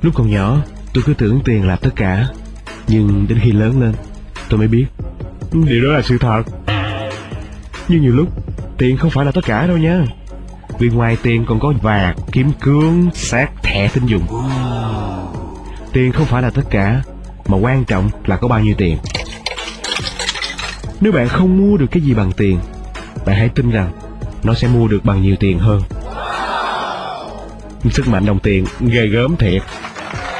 Lúc còn nhỏ, tôi cứ tưởng tiền là tất cả. Nhưng đến khi lớn lên, tôi mới biết điều đó là sự thật. Nhưng nhiều lúc, tiền không phải là tất cả đâu nha. Vì ngoài tiền còn có vàng, kim cương, xác, thẻ tín dụng. Tiền không phải là tất cả, mà quan trọng là có bao nhiêu tiền. Nếu bạn không mua được cái gì bằng tiền, bạn hãy tin rằng nó sẽ mua được bằng nhiều tiền hơn. Sức mạnh đồng tiền ghê gớm thiệt.